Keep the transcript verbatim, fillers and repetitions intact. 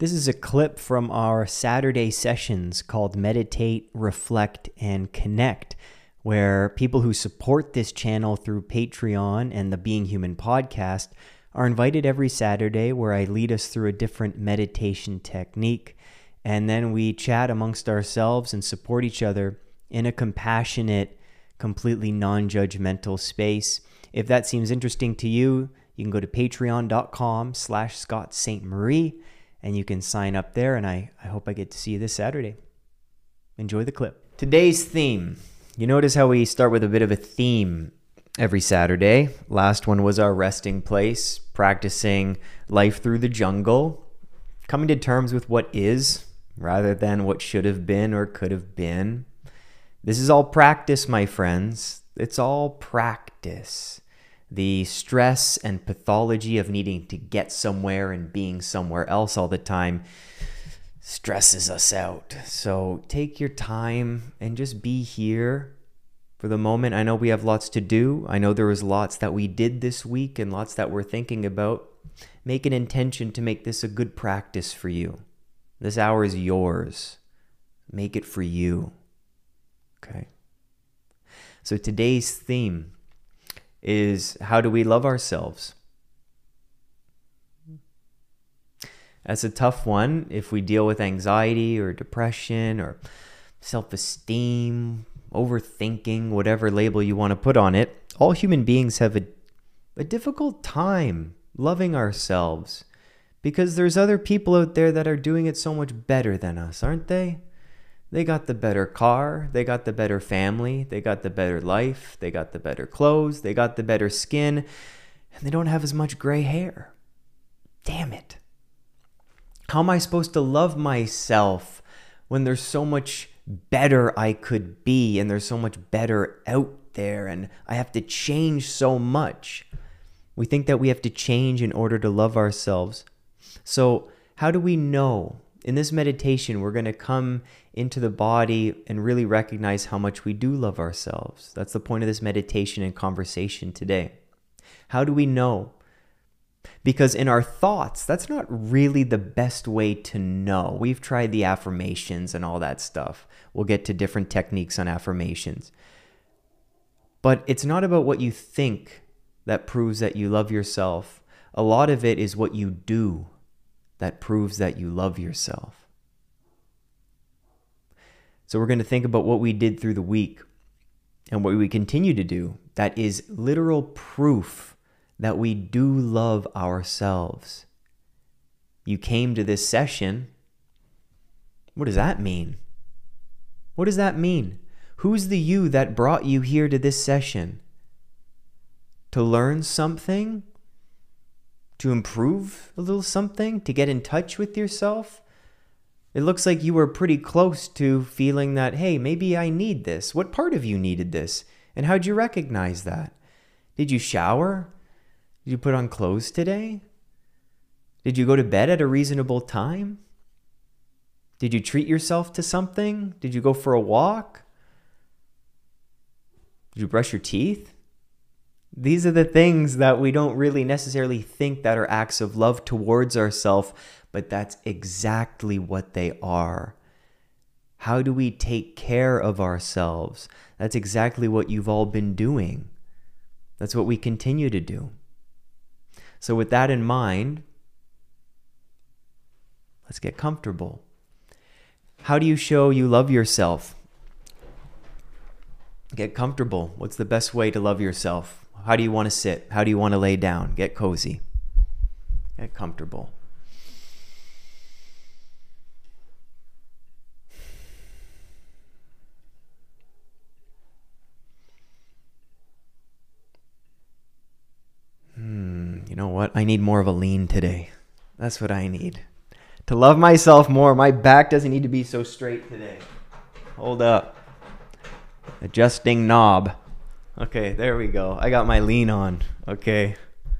This is a clip from our Saturday sessions called Meditate, Reflect, and Connect, where people who support this channel through Patreon and the Being Human podcast are invited every Saturday, where I lead us through a different meditation technique. And then we chat amongst ourselves and support each other in a compassionate, completely non-judgmental space. If that seems interesting to you, you can go to patreon.com slash Scott Saint Marie and you can sign up there. And I, I hope I get to see you this Saturday. Enjoy the clip. Today's theme. You notice how we start with a bit of a theme every Saturday. Last one was our resting place, practicing life through the jungle, coming to terms with what is rather than what should have been or could have been. This is all practice, my friends. It's all practice. The stress and pathology of needing to get somewhere and being somewhere else all the time stresses us out. So take your time and just be here for the moment. I know we have lots to do. I know there was lots that we did this week and lots that we're thinking about. Make an intention to make this a good practice for you. This hour is yours. Make it for you. Okay. So today's theme is, how do we love ourselves? That's a tough one if we deal with anxiety or depression or self-esteem, overthinking, whatever label you want to put on it. All human beings have a, a difficult time loving ourselves because there's other people out there that are doing it so much better than us, aren't they? They got the better car, they got the better family, they got the better life, they got the better clothes, they got the better skin, and they don't have as much gray hair. Damn it. How am I supposed to love myself when there's so much better I could be and there's so much better out there and I have to change so much? We think that we have to change in order to love ourselves. So how do we know? In this meditation, we're going to come into the body and really recognize how much we do love ourselves. That's the point of this meditation and conversation today. How do we know? Because in our thoughts, that's not really the best way to know. We've tried the affirmations and all that stuff. We'll get to different techniques on affirmations. But it's not about what you think that proves that you love yourself. A lot of it is what you do that proves that you love yourself. So we're going to think about what we did through the week and what we continue to do. That is literal proof that we do love ourselves. You came to this session. What does that mean? What does that mean? Who's the you that brought you here to this session? To learn something? To improve a little something? To get in touch with yourself? It looks like you were pretty close to feeling that, hey, maybe I need this. What part of you needed this? And how'd you recognize that? Did you shower? Did you put on clothes today? Did you go to bed at a reasonable time? Did you treat yourself to something? Did you go for a walk? Did you brush your teeth? These are the things that we don't really necessarily think that are acts of love towards ourselves, but that's exactly what they are. How do we take care of ourselves? That's exactly what you've all been doing. That's what we continue to do. So with that in mind, let's get comfortable. How do you show you love yourself? Get comfortable. What's the best way to love yourself? How do you want to sit? How do you want to lay down? Get cozy. Get comfortable. Hmm, you know what? I need more of a lean today. That's what I need. To love myself more. My back doesn't need to be so straight today. Hold up. Adjusting knob. Okay, there we go. I got my lean on. Okay.